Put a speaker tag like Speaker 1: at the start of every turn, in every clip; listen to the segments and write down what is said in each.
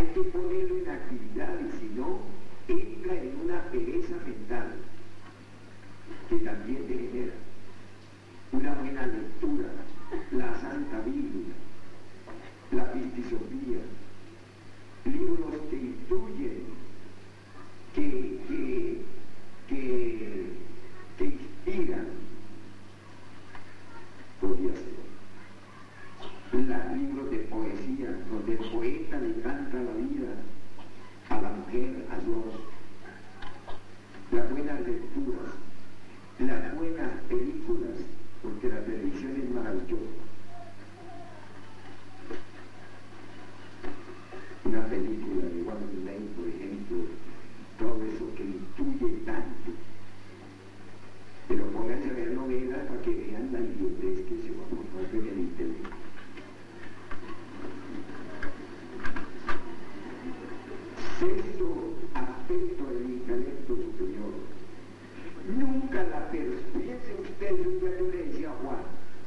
Speaker 1: que ponerlo en actividades, si no, entra en una pereza mental que también te genera. Una buena lectura, la Santa Biblia, la Pistisofía, libros que instruyen, que inspiran, podría ser. Libros de poesía, donde el poeta le canta la vida a la mujer, a Dios. Las buenas lecturas, las buenas películas, porque la televisión es maravillosa. Una película de Walt Disney, por ejemplo, todo eso que instruye tanto. Pero pónganse a ver novelas para que vean la idiotez que se va a mostrar en el internet. Sexto aspecto del intelecto superior. Nunca la piense usted, un día yo le decía a Juan,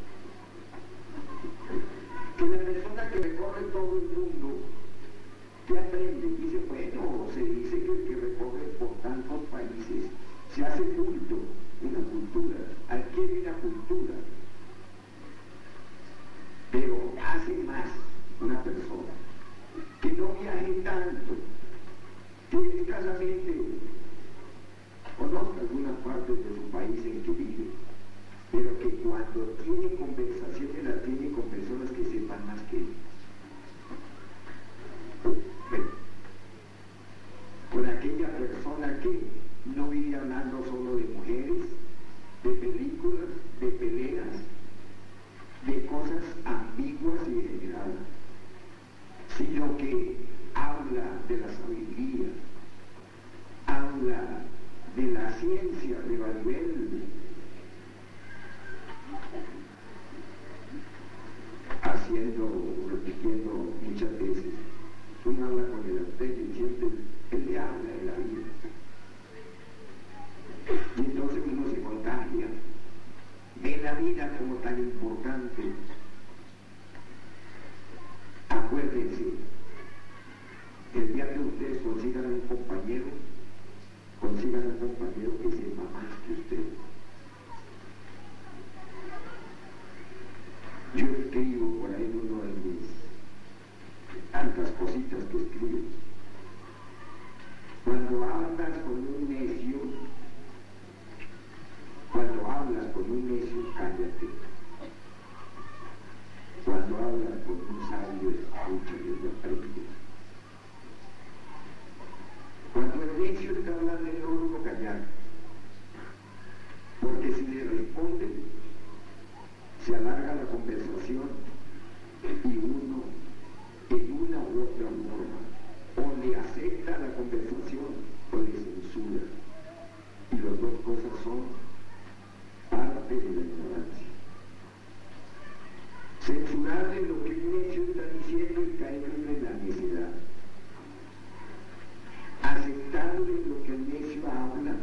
Speaker 1: que la persona que recorre todo el mundo, que aprende, dice, bueno, se dice que el que recorre por tantos países se hace culto, una cultura, adquiere una cultura, pero hace más una persona que no viaje tanto, que escasamente conozca algunas partes de su país en que vive, pero que cuando tiene conversaciones las tiene con personas que sepan más que él. Bueno, con aquella persona que no vive hablando solo de mujeres, de películas, de peleas, de cosas ambiguas y degeneradas, sino que habla de la sabiduría, habla de la ciencia, pero a nivel repitiendo muchas veces. Uno habla con el artesano y siempre él le habla de la vida. Y entonces uno se contagia, ve la vida como tan importante. Acuérdense, el día que ustedes consigan un compañero que sepa más que usted. Yo escribo por ahí en uno de mis tantas cositas que escribo. Cuando hablas con un necio, cállate. Cuando hablas con un sabio, escucha y aprende. Cuando el necio está hablando en oro, callar. Porque si le responden, se alarga la conversación y uno, en una u otra forma, o le acepta la conversación o le censura. Y las dos cosas son parte de la ignorancia. Censurarle lo que un necio está diciendo y caerle en la necedad. Aceptarle lo que el necio habla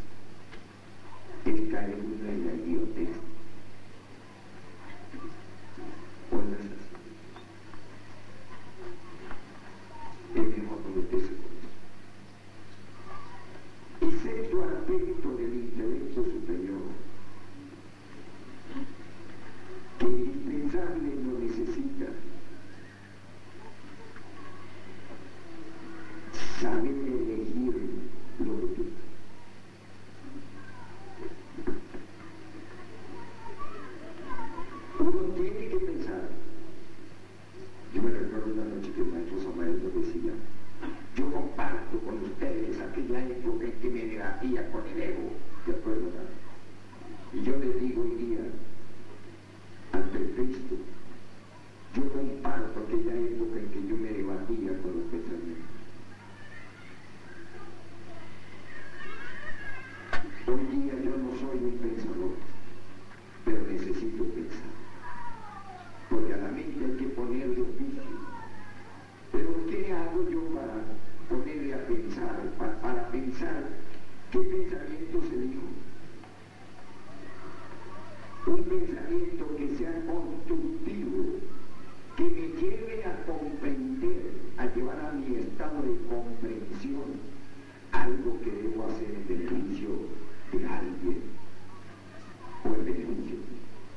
Speaker 1: es caer en la idiotez. ¿O no es así? Es mejor meterse con eso. Y sexto aspecto del intelecto superior, que indispensable lo necesita, saber elegir lo que tú. Uno tiene que pensar. Yo me recuerdo una noche que el maestro Samael nos decía, yo comparto con ustedes aquella época en que me debatía con el ego, ¿de acuerdo? Y yo les digo hoy día, ante Cristo, yo comparto aquella época en que yo me debatía con los pensamientos. Hoy día yo no soy un pensador, pero necesito pensar, porque a la mente hay que ponerle oficio. Pero ¿qué hago yo para ponerle a pensar, para pensar qué pensamientos elijo? Un pensamiento que sea constructivo, que me lleve a comprender, a llevar a mi estado comprensión, algo que debo hacer en beneficio de alguien o en beneficio de mí.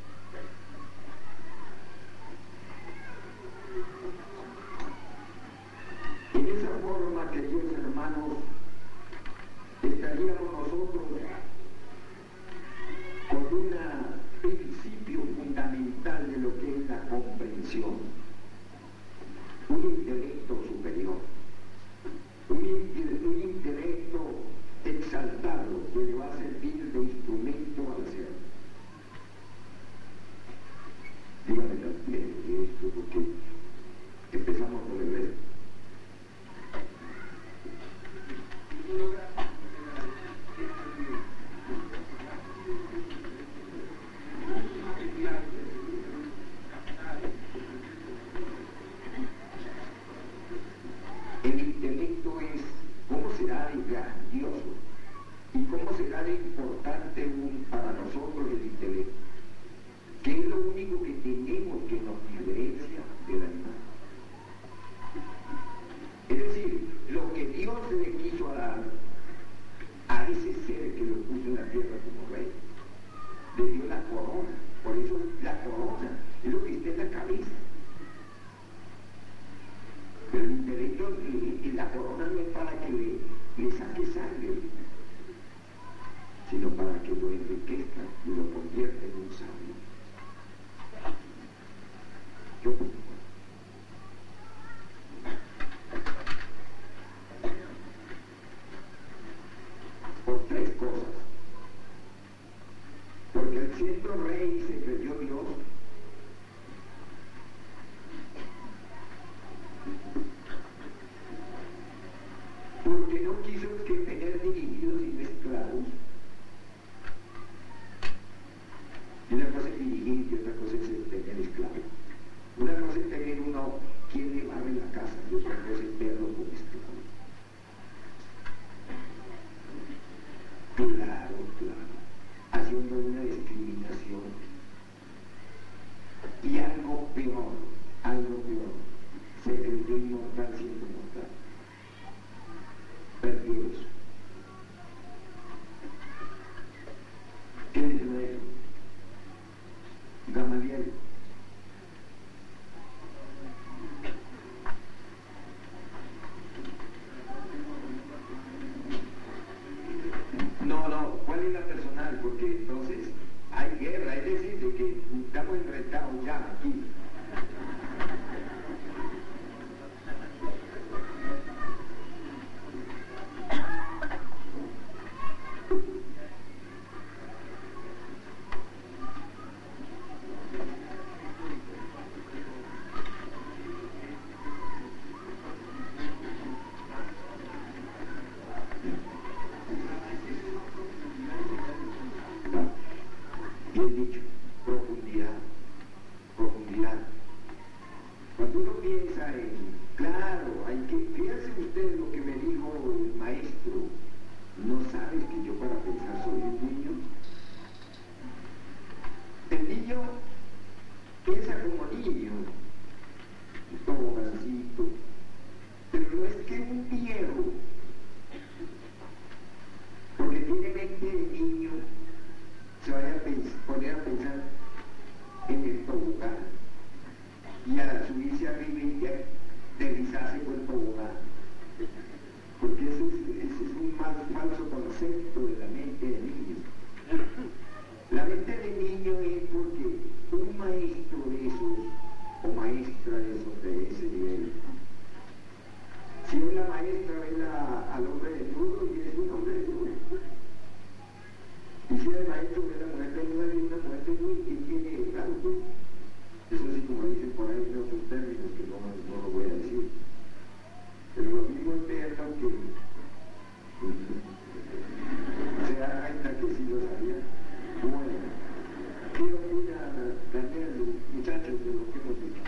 Speaker 1: En esa forma, queridos hermanos, estaríamos nosotros con un principio fundamental de lo que es la comprensión, un intelecto superior, un intelecto exaltado que le va a servir de instrumento al ser. Dígame también esto, porque empezamos por el resto. El intelecto es cómo será de grandioso y cómo será de importante para nosotros el intelecto, que es lo único que tenemos que nos diferencia del animal. Es decir, lo que Dios le quiso dar a ese ser que lo puso en la tierra como rey, le dio la corona. Por eso la corona es lo que está en la cabeza. Pero el intelecto, la corona no es para que le saque sangre, sino para que lo enriquezca y lo convierta en un sabio. Por tres cosas. Porque el siendo rey se creyó Dios. Porque no quiso que tener dirigidos sino esclavos. Y una cosa es dirigir y otra cosa es tener esclavos. Una cosa es tener uno quien le barre la casa y otra cosa es verlo como esclavo. Claro, haciendo una discriminación. Y algo peor, se creyó inmortal siendo mortal. Perdió eso. ¿Qué dice eso? Gamaliel. No, ¿cuál es la personal? Porque entonces hay guerra, es decir, de que estamos enfrentados ya aquí. Bien dicho, profundidad. Cuando uno piensa claro, fíjense ustedes lo que me dijo el maestro, ¿no sabes que yo para pensar soy un niño? El niño piensa como niño, un tobogancito, pero no es que un viejo, porque tiene mente de niño, se vaya a poner a pensar en el tobogán y a subirse arriba y a deslizarse por el tobogán, porque ese es un falso concepto de la mente de niño. La mente de niño es porque un maestro de esos o maestra de esos de ese nivel, si es la maestra ve al hombre desnudo y es un hombre desnudo. Y si el maestro ve a la mujer desnuda y una mujer desnuda, y tiene, claro, pues, eso sí, como dicen por ahí en otros términos que no lo voy a decir. Pero lo mismo es verlo que se da cuenta que sí lo sabía. Bueno, quiero ir a Daniel, muchachos, de lo que hemos dicho.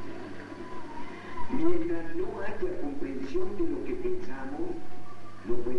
Speaker 1: Mientras no haya comprensión de lo que pensamos, lo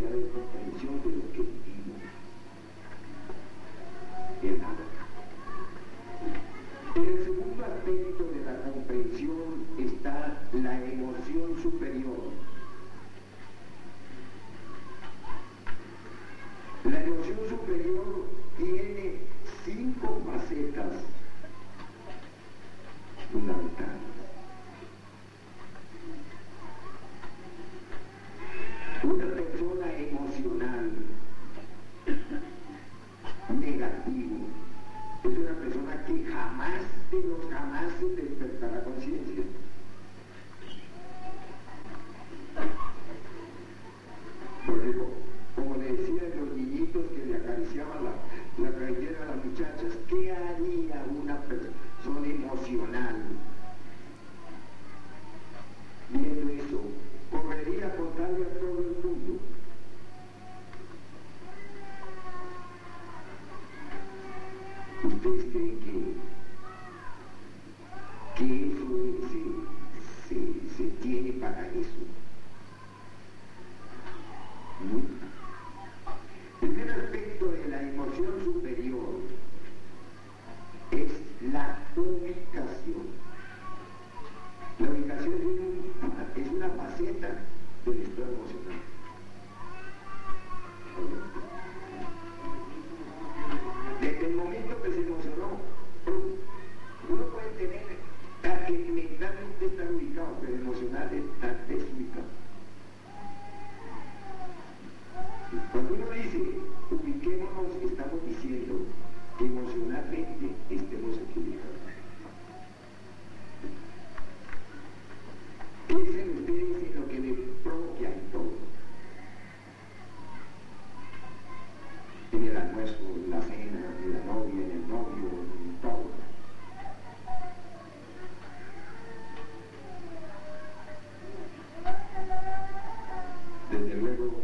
Speaker 1: la cartera a las muchachas. ¿Qué haría una persona emocional viendo eso? Correría a contarle a todo el mundo. ¿Ustedes creen que eso se tiene para eso? ¿No? El primer aspecto de la emoción superior es la ubicación. La ubicación es una faceta del estado emocional. Desde el momento que se emocionó, uno puede tener que mentalmente estar ubicado, pero emocional está desubicado. Cuando uno dice ubiquémonos, estamos diciendo que emocionalmente estemos equilibrados. Piensen ustedes en lo que les propia en todo. En el almuerzo, en la cena, en la novia, en el novio, en todo. Desde luego,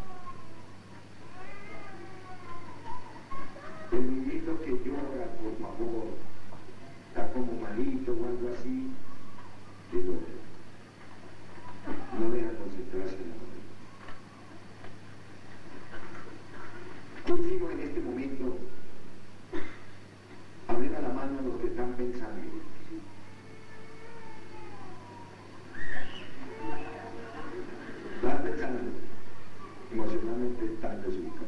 Speaker 1: el niñito que llora, por favor, está como malito o algo así, que llora. No deja concentrarse en la novia. ¿Qué hicimos en este momento? Abrir a la mano a los que están pensando. Están pensando, emocionalmente están desubicados.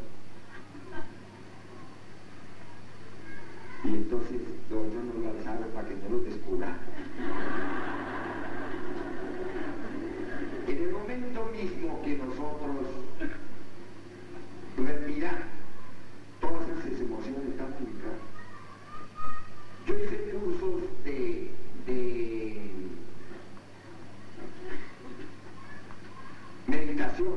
Speaker 1: Y entonces los otros no lo alzaron para que no los descubran. En el momento mismo que nosotros respirar todas esas emociones están ubicadas. Yo hice cursos de meditación.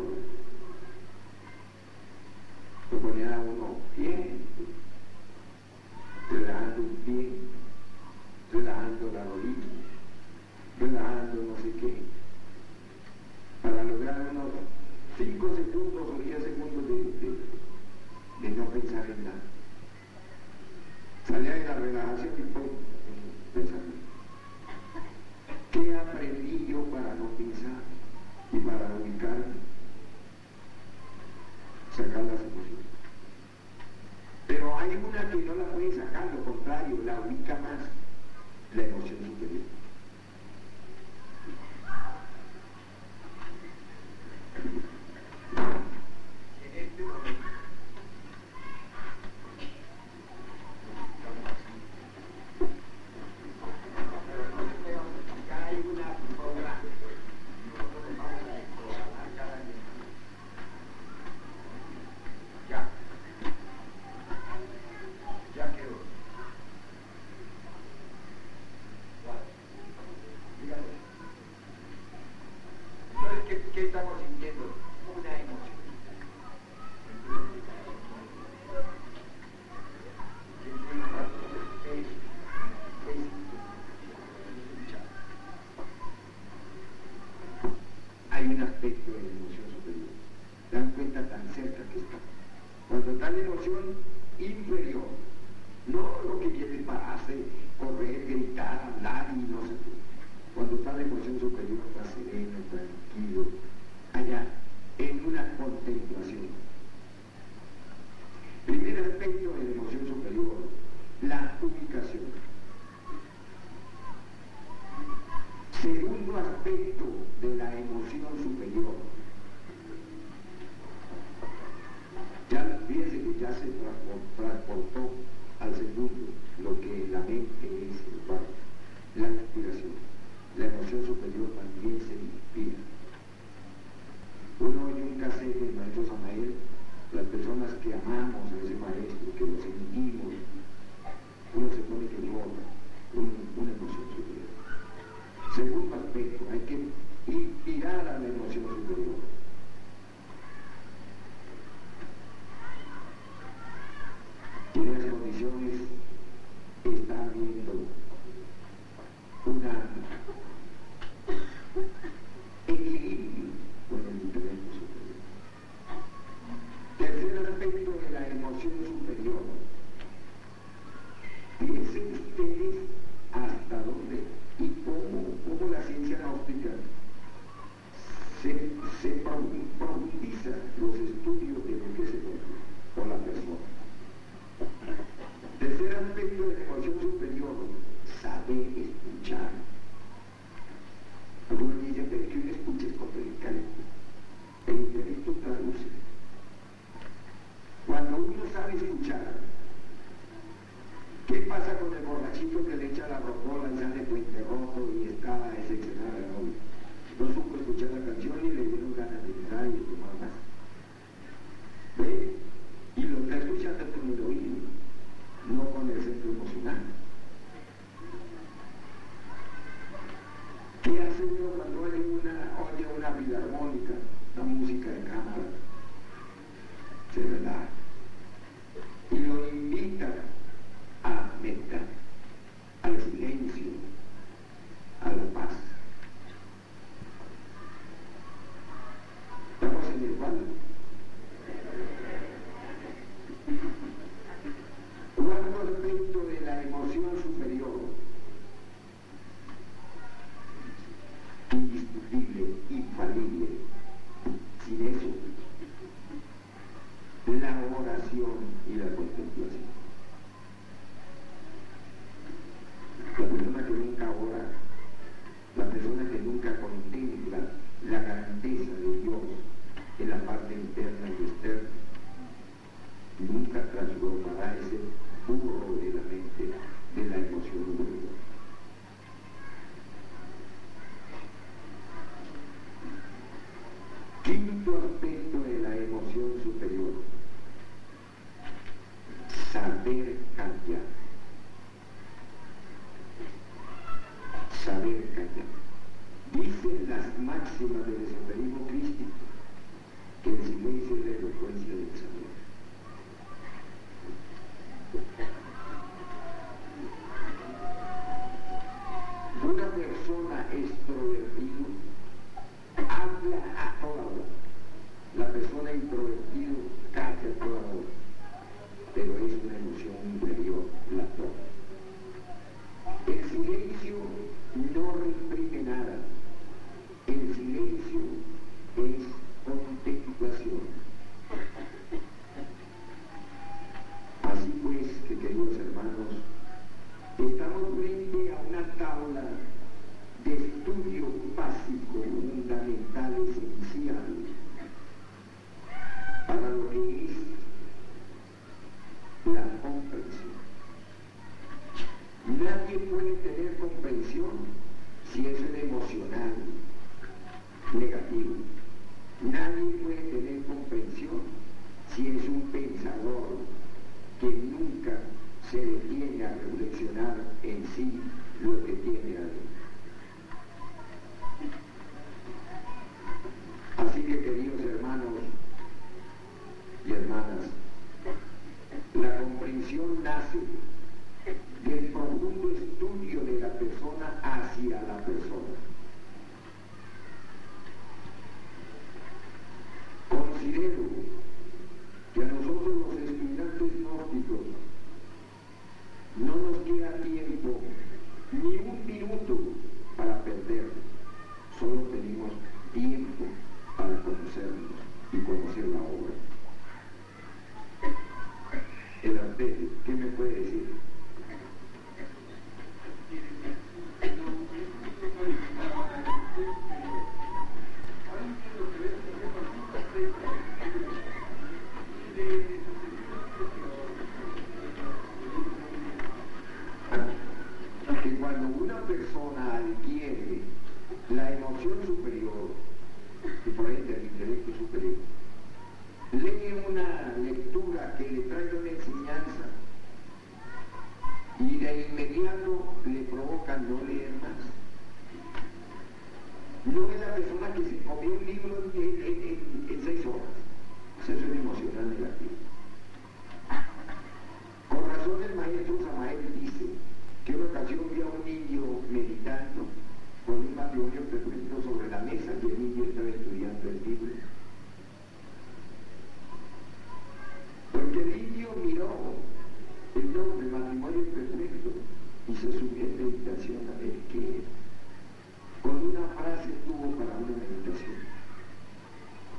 Speaker 1: Lo ponía a uno bien, relajando un pie, relajando la rodilla, relajando no sé qué, para lograr unos 5 segundos o 10 segundos de no pensar en nada. Salía de la relajación y fue pensando. ¿Qué aprendí yo para no pensar y para ubicarme? Sacar las emociones. Pero hay una que no la puede sacar, lo contrario, la ubica más, la emoción superior. En este momento ya hay una programa. Nosotros vamos a programar cada día. Ya quedó. Dígame. Entonces, ¿qué estamos sintiendo? Una emoción. Hay un aspecto de la emoción superior. Dan cuenta tan cerca que está. Cuando está la emoción inferior, no lo que viene para hacer, correr, gritar, hablar y no sé qué. Cuando está la emoción superior, está sereno, tranquilo, allá, en una contemplación. Primer aspecto de la emoción superior, la ubicación. Segundo aspecto de la emoción superior. Ya fíjense que ya se transportó al segundo lo que la mente es igual, la inspiración. La emoción superior también se inspira. Uno oye un cassette del maestro Samael, las personas que amamos a ese maestro, que lo sentimos, uno se pone que llora. profundiza los estudios de lo que es el otro o la persona. Tercer aspecto de la emoción superior, saber escuchar. Algunos dicen, pero es que uno escucha es con el intelecto. El intelecto traduce. Cuando uno sabe escuchar, ¿qué pasa con el borrachito que le echa la rocola y sale puente roto y está decepcionado de novio? No supo escuchar la canción y le dieron ganas de llorar y de tomar más. ¿Ve? Y lo está escuchando con el oído, no con el centro emocional. ¿Qué hace uno cuando oye una filarmónica, una música de cámara? Se relaja. Y lo invita a meditar, al silencio, a la paz. Estamos en el cual. Cuarto aspecto de la emoción superior, indiscutible, infalible. Sin eso, la oración y la contemplación. La persona que nunca ora, la persona que nunca contempla la grandeza de Dios en la parte interna y externa, nunca transformará ese burro de la mente de la emoción superior. Quinto aspecto de la emoción superior, saber callar. Saber callar. Dicen las máximas del esoterismo crístico que el silencio es la elocuencia del saber. Una persona extrovertida habla a toda hora. La persona introvertida calla a toda hora. Pero es una emoción inferior, la toca. El silencio no reprime nada. El silencio es contemplación. Así pues, que queridos hermanos, estamos frente a una tabla de estudio básico, fundamental, esencial, para lo que es la comprensión. Nadie puede tener comprensión si es un emocional negativo. Nadie puede tener comprensión si es un pensador que nunca se detiene a reflexionar en sí lo que tiene adentro. Así que, queridos hermanos y hermanas, la comprensión nace del profundo estudio de la persona hacia la persona. Considero que a nosotros los estudiantes gnósticos no nos queda tiempo, ni un minuto para perder. Solo tenemos tiempo para conocernos y conocer la obra. El arte, ¿qué me puede decir? Que cuando una persona adquiere la emoción superior, y por ende el intelecto superior, lee una lectura que le trae una enseñanza y de inmediato le provoca no leer más. No es la persona que se comió un libro en 6 horas. Eso es una emocional negativa. Con razón el maestro Samael dice que una ocasión vio a un niño meditando con un matrimonio perfecto sobre la mesa y el niño estaba estudiando el libro. Porque el niño miró el nombre matrimonio perfecto y se subió en meditación a ver qué era. Con una frase tuvo para una meditación.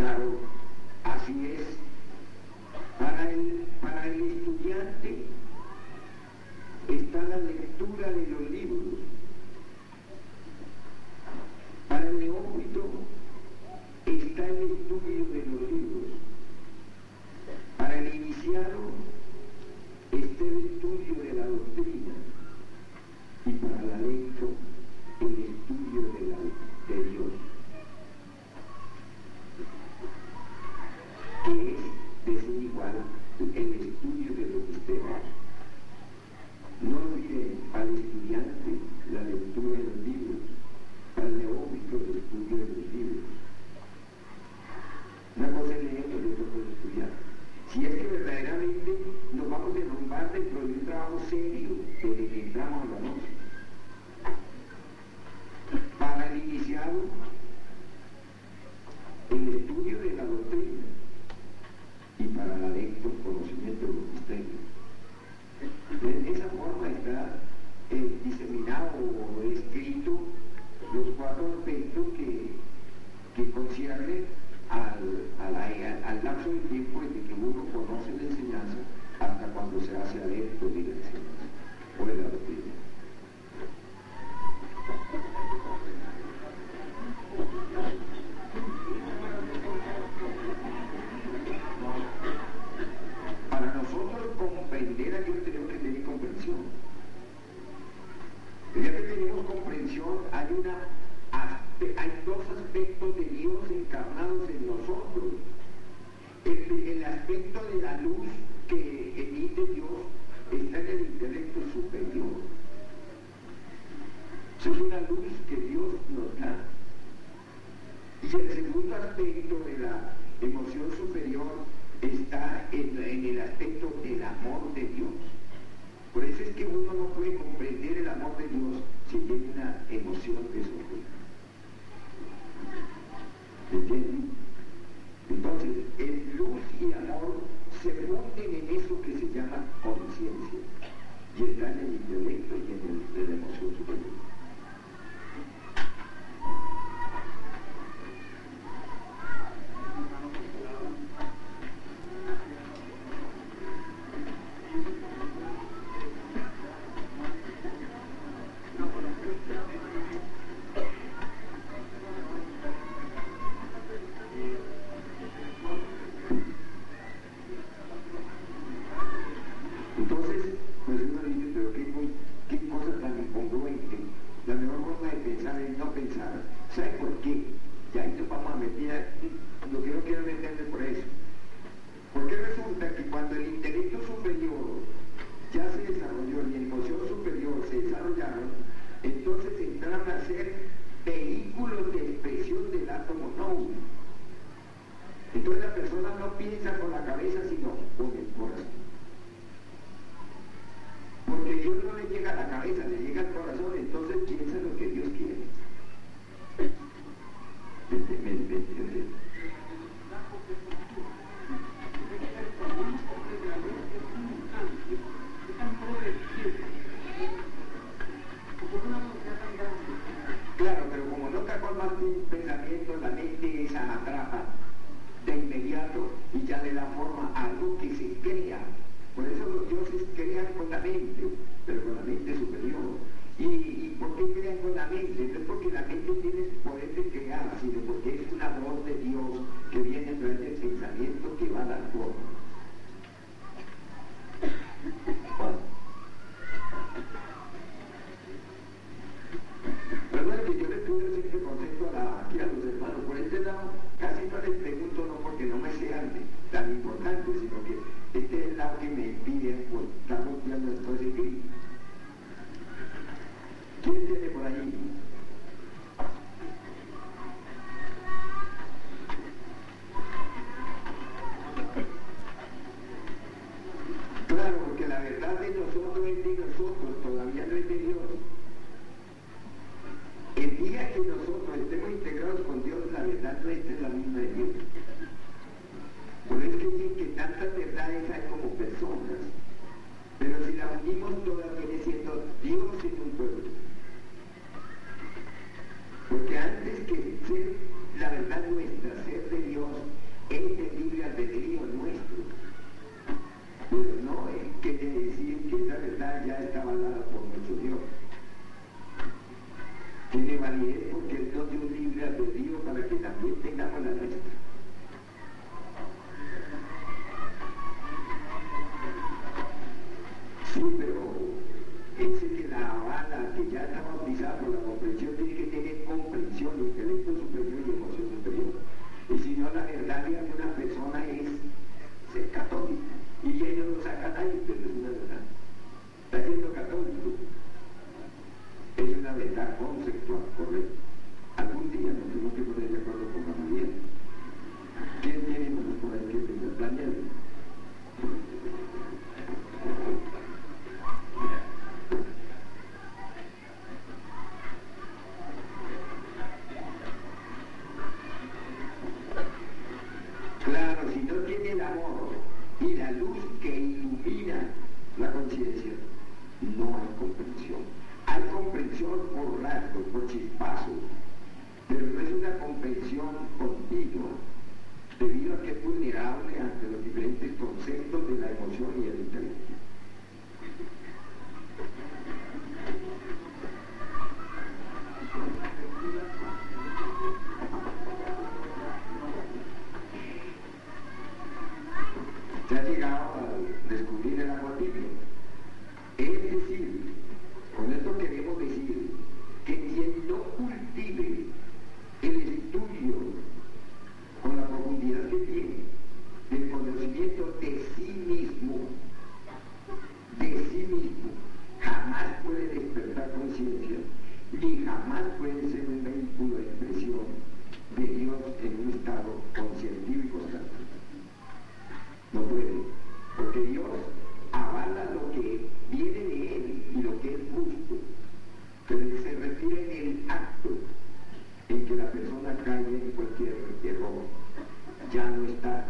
Speaker 1: Claro, así es. Para el estudiante está la lectura de los libros. Para el neófito está el estudio de los libros. Para el iniciado está el estudio de la doctrina. Y para el adepto, el estudio de Dios. Que es, de ser igual, el estudio de los sistemas. No olviden al estudiante la lectura de los libros, al neófito el estudio de los libros. Una cosa es leer y otra cosa es estudiar. Si es que verdaderamente nos vamos a derrumbar dentro de un trabajo serio desde que entramos a la noche. Para el iniciado, el estudio de la doctrina, y para el adepto, el conocimiento de los misterios. De esa forma está diseminado o escrito los 4 aspectos que conciernen al lapso de tiempo desde que uno conoce la enseñanza hasta cuando se hace adepto de la enseñanza o de la doctrina. Para nosotros comprender a Dios tenemos que tener comprensión. Ya que tenemos comprensión, hay 2 aspectos de Dios encarnados en nosotros. El aspecto de la luz que emite Dios está en el intelecto superior. Esa es una luz que Dios nos da. Y el segundo aspecto de la emoción superior está en el aspecto del amor de Dios. Por eso es que uno no puede comprender el amor de Dios si tiene una emoción de sufrir. ¿Entienden? Entonces, el luz y amor se funden en eso que se llama conciencia y está en el intelecto y en la emoción superior. Entonces, pues uno dice, pero qué cosa tan incongruente. La mejor forma de pensar es no pensar. ¿Sabe por qué? Ya ahí nos vamos a meter, lo que no quiero meterme por eso. Porque resulta que cuando el intelecto superior ya se desarrolló y la emoción superior se desarrollaron, entonces entraron a ser vehículos de expresión del átomo no. Entonces la persona no piensa con la cabeza, sino con el corazón. Porque Dios no le llega a la cabeza, le llega al corazón, entonces piensa lo que Dios quiere. Claro, pero como no trabajó más un pensamiento, la mente esa atrapa de inmediato y ya le da forma a algo que se crea. Por eso los dioses crean con la mente, pero con la mente superior. ¿Y por qué crean con la mente? No es porque la mente tiene el poder de crear, sino porque es una voz de Dios que viene a través del pensamiento que va a dar forma. Recuerden que yo le tuve este concepto aquí a los hermanos. Por este lado, casi no les pregunto, no porque no me sean tan importantes, sino que este es el lado que me impide estar volteando después de gris. ¿Quién tiene por ahí? Claro, porque la verdad de nosotros es de nosotros, todavía no es de Dios. El día que nosotros estemos integrados con Dios, la verdad nuestra es la misma de Dios. Por eso es que dicen que tantas verdades hay como personas, pero si las unimos todas viene siendo Dios en un pueblo. Porque antes que ser la verdad nuestra, ser de Dios, Este libre albedrío nuestro. Pero no quiere decir que esa verdad ya está avalada por nuestro Dios. Tiene validez porque Él nos dio un libre albedrío para que también tengamos la nuestra. Sí, pero ese que la avala, que ya está bautizado por la comprensión, tiene que tener comprensión, intelecto superior y emoción superior. Y si no, la verdad de alguna persona es ser católico. Y ellos no sacan a nadie, pero es una verdad. Está siendo católico. Es una verdad conceptual, correcto. Algún día nos tenemos que poner de acuerdo con la María. ¿Quién tiene por ahí que planear? Claro, si no tiene el amor y la luz que ilumina la conciencia, no hay comprensión. Hay comprensión por rasgos, por chispazos, pero no es una comprensión continua, debido a que es vulnerable ante los diferentes conceptos de la emoción y el intelecto. Se ha llegado a descubrir el amor divino. Es decir, con esto queremos decir que quien no cultive el estudio con la profundidad que tiene, el conocimiento de sí mismo, jamás puede despertar conciencia, ni jamás puede ser un vehículo de expresión de Dios en un estado conscientivo y constante. No puede, porque Dios avala lo que viene de Él y lo que es justo, pero se refiere en el acto en que la persona cae en cualquier error. Ya no está